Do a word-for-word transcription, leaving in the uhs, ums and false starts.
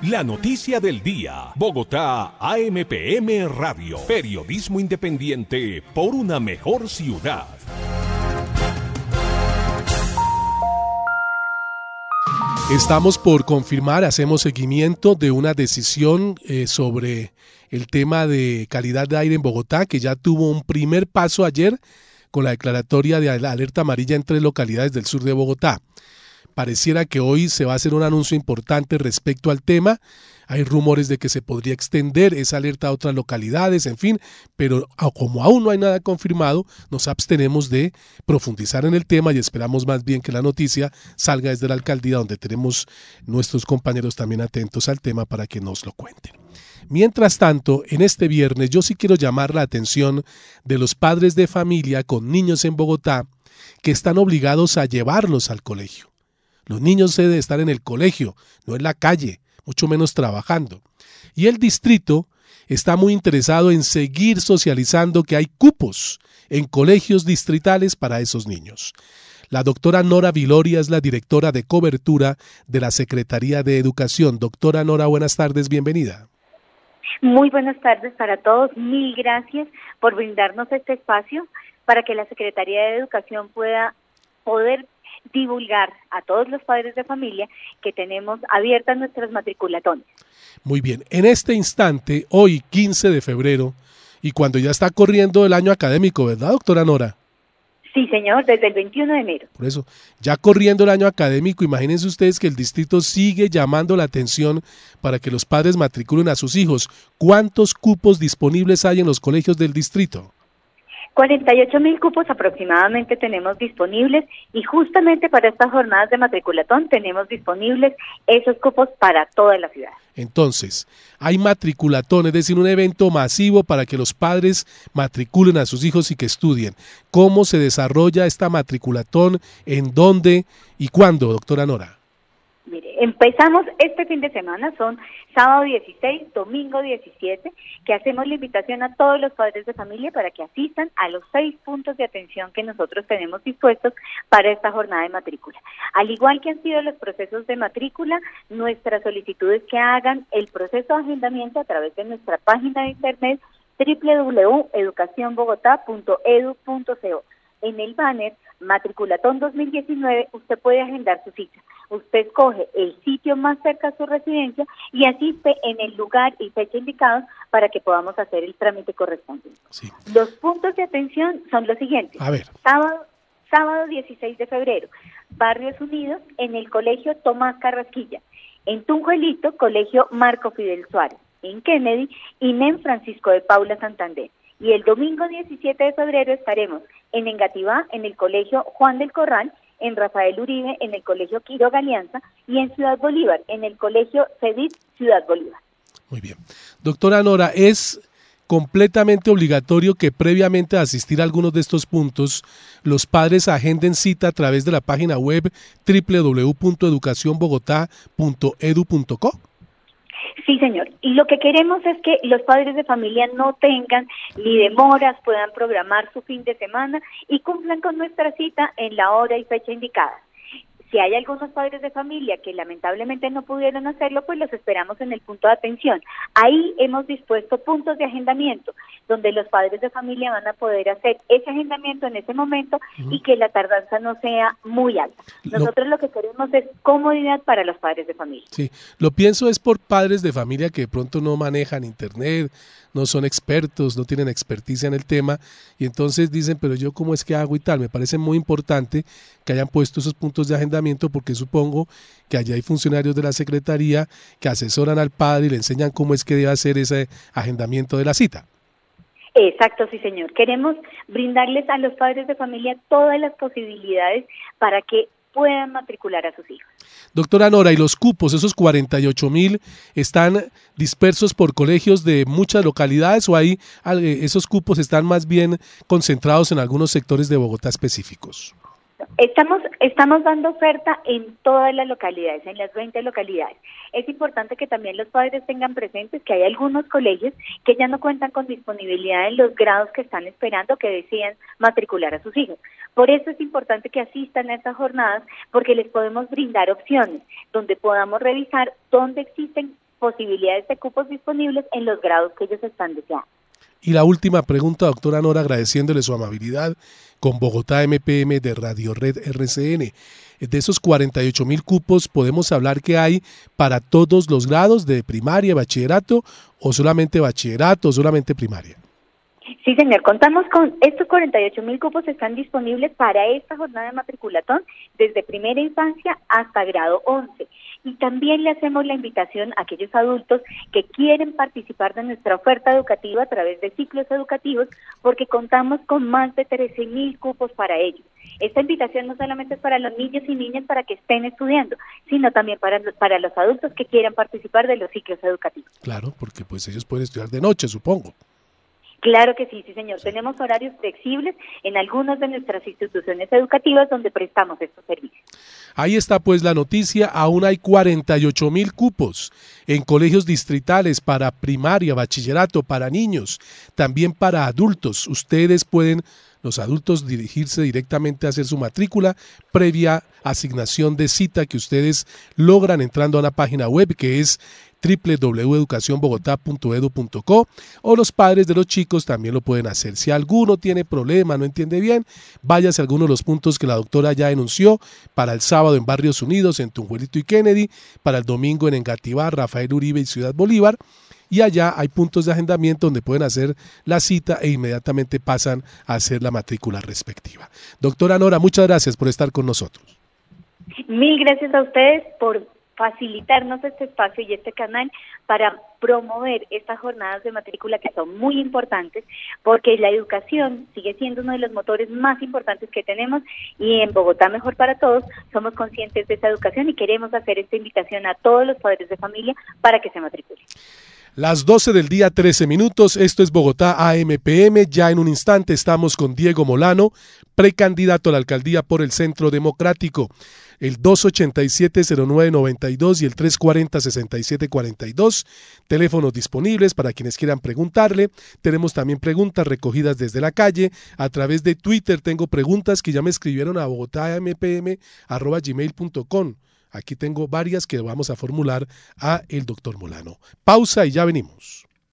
La noticia del día. Bogotá, A M P M Radio. Periodismo independiente por una mejor ciudad. Estamos por confirmar, hacemos seguimiento de una decisión eh, sobre el tema de calidad de aire en Bogotá, que ya tuvo un primer paso ayer con la declaratoria de alerta amarilla en tres localidades del sur de Bogotá. Pareciera que hoy se va a hacer un anuncio importante respecto al tema. Hay rumores de que se podría extender esa alerta a otras localidades, en fin, pero como aún no hay nada confirmado, nos abstenemos de profundizar en el tema y esperamos más bien que la noticia salga desde la alcaldía, donde tenemos nuestros compañeros también atentos al tema para que nos lo cuenten. Mientras tanto, en este viernes yo sí quiero llamar la atención de los padres de familia con niños en Bogotá que están obligados a llevarlos al colegio. Los niños deben estar en el colegio, no en la calle, mucho menos trabajando. Y el distrito está muy interesado en seguir socializando que hay cupos en colegios distritales para esos niños. La doctora Nora Viloria es la directora de cobertura de la Secretaría de Educación. Doctora Nora, buenas tardes, bienvenida. Muy buenas tardes para todos. Mil gracias por brindarnos este espacio para que la Secretaría de Educación pueda poder divulgar a todos los padres de familia que tenemos abiertas nuestras matriculatones. Muy bien, en este instante, hoy quince de febrero, y cuando ya está corriendo el año académico, ¿verdad, doctora Nora? Sí, señor, desde el veintiuno de enero. Por eso, ya corriendo el año académico, imagínense ustedes que el distrito sigue llamando la atención para que los padres matriculen a sus hijos. ¿Cuántos cupos disponibles hay en los colegios del distrito? cuarenta y ocho mil cupos aproximadamente tenemos disponibles y justamente para estas jornadas de matriculatón tenemos disponibles esos cupos para toda la ciudad. Entonces, hay matriculatón, es decir, un evento masivo para que los padres matriculen a sus hijos y que estudien. ¿Cómo se desarrolla esta matriculatón? ¿En dónde y cuándo, doctora Nora? Mire, empezamos este fin de semana, son sábado dieciséis, domingo diecisiete, que hacemos la invitación a todos los padres de familia para que asistan a los seis puntos de atención que nosotros tenemos dispuestos para esta jornada de matrícula. Al igual que han sido los procesos de matrícula, nuestra solicitud es que hagan el proceso de agendamiento a través de nuestra página de internet doble u doble u doble u punto educación bogotá punto edu punto co. En el banner Matriculatón dos mil diecinueve usted puede agendar su cita. Usted escoge el sitio más cerca a su residencia y asiste en el lugar y fecha indicados para que podamos hacer el trámite correspondiente. Sí. Los puntos de atención son los siguientes. A ver. Sábado, sábado dieciséis de febrero, Barrios Unidos, en el Colegio Tomás Carrasquilla. En Tunjuelito, Colegio Marco Fidel Suárez. En Kennedy, INEM Francisco de Paula Santander. Y el domingo diecisiete de febrero estaremos en Engativá, en el Colegio Juan del Corral, en Rafael Uribe, en el Colegio Quiroga Alianza, y en Ciudad Bolívar, en el Colegio CEDIT Ciudad Bolívar. Muy bien. Doctora Nora, ¿es completamente obligatorio que previamente a asistir a algunos de estos puntos, los padres agenden cita a través de la página web doble u doble u doble u punto educación bogotá punto edu punto co? Sí, señor. Y lo que queremos es que los padres de familia no tengan ni demoras, puedan programar su fin de semana y cumplan con nuestra cita en la hora y fecha indicada. Si hay algunos padres de familia que lamentablemente no pudieron hacerlo, pues los esperamos en el punto de atención. Ahí hemos dispuesto puntos de agendamiento, donde los padres de familia van a poder hacer ese agendamiento en ese momento uh-huh. y que la tardanza no sea muy alta. Nosotros lo, lo que queremos es comodidad para los padres de familia. Sí, lo pienso es por padres de familia que de pronto no manejan internet, no son expertos, no tienen experticia en el tema y entonces dicen, pero yo cómo es que hago y tal. Me parece muy importante que hayan puesto esos puntos de agendamiento porque supongo que allá hay funcionarios de la Secretaría que asesoran al padre y le enseñan cómo es que debe hacer ese agendamiento de la cita. Exacto, sí, señor. Queremos brindarles a los padres de familia todas las posibilidades para que puedan matricular a sus hijos. Doctora Nora, ¿y los cupos, esos cuarenta y ocho mil, están dispersos por colegios de muchas localidades o ahí esos cupos están más bien concentrados en algunos sectores de Bogotá específicos? Estamos estamos dando oferta en todas las localidades, en las veinte localidades. Es importante que también los padres tengan presentes que hay algunos colegios que ya no cuentan con disponibilidad en los grados que están esperando que decidan matricular a sus hijos. Por eso es importante que asistan a estas jornadas porque les podemos brindar opciones donde podamos revisar dónde existen posibilidades de cupos disponibles en los grados que ellos están deseando. Y la última pregunta, doctora Nora, agradeciéndole su amabilidad con Bogotá M P M de Radio Red R C N. De esos cuarenta y ocho mil cupos, ¿podemos hablar que hay para todos los grados de primaria, bachillerato, o solamente bachillerato, o solamente primaria? Sí, señor, contamos con estos cuarenta y ocho mil cupos, están disponibles para esta jornada de matriculatón desde primera infancia hasta grado once. Y también le hacemos la invitación a aquellos adultos que quieren participar de nuestra oferta educativa a través de ciclos educativos, porque contamos con más de trece mil cupos para ellos. Esta invitación no solamente es para los niños y niñas para que estén estudiando, sino también para, para los adultos que quieran participar de los ciclos educativos. Claro, porque pues ellos pueden estudiar de noche, supongo. Claro que sí, sí señor. Sí. Tenemos horarios flexibles en algunas de nuestras instituciones educativas donde prestamos estos servicios. Ahí está pues la noticia, aún hay cuarenta y ocho mil cupos en colegios distritales para primaria, bachillerato, para niños, también para adultos. Ustedes pueden, los adultos, dirigirse directamente a hacer su matrícula previa asignación de cita que ustedes logran entrando a una página web que es doble u doble u doble u punto educación bogotá punto edu punto co, o los padres de los chicos también lo pueden hacer. Si alguno tiene problema, no entiende bien, váyase a alguno de los puntos que la doctora ya enunció, para el sábado en Barrios Unidos, en Tunjuelito y Kennedy, para el domingo en Engativá, Rafael Uribe y Ciudad Bolívar, y allá hay puntos de agendamiento donde pueden hacer la cita e inmediatamente pasan a hacer la matrícula respectiva. Doctora Nora, muchas gracias por estar con nosotros. Mil gracias a ustedes por facilitarnos este espacio y este canal para promover estas jornadas de matrícula que son muy importantes, porque la educación sigue siendo uno de los motores más importantes que tenemos, y en Bogotá Mejor para Todos somos conscientes de esa educación y queremos hacer esta invitación a todos los padres de familia para que se matriculen. Las doce del día, trece minutos, esto es Bogotá A M P M, ya en un instante estamos con Diego Molano, precandidato a la alcaldía por el Centro Democrático, el dos ochenta y siete, cero nueve noventa y dos y el tres cuarenta, sesenta y siete cuarenta y dos, teléfonos disponibles para quienes quieran preguntarle. Tenemos también preguntas recogidas desde la calle, a través de Twitter tengo preguntas que ya me escribieron a bogotá m p m arroba gmail punto com. Aquí tengo varias que vamos a formular a el doctor Molano. Pausa y ya venimos.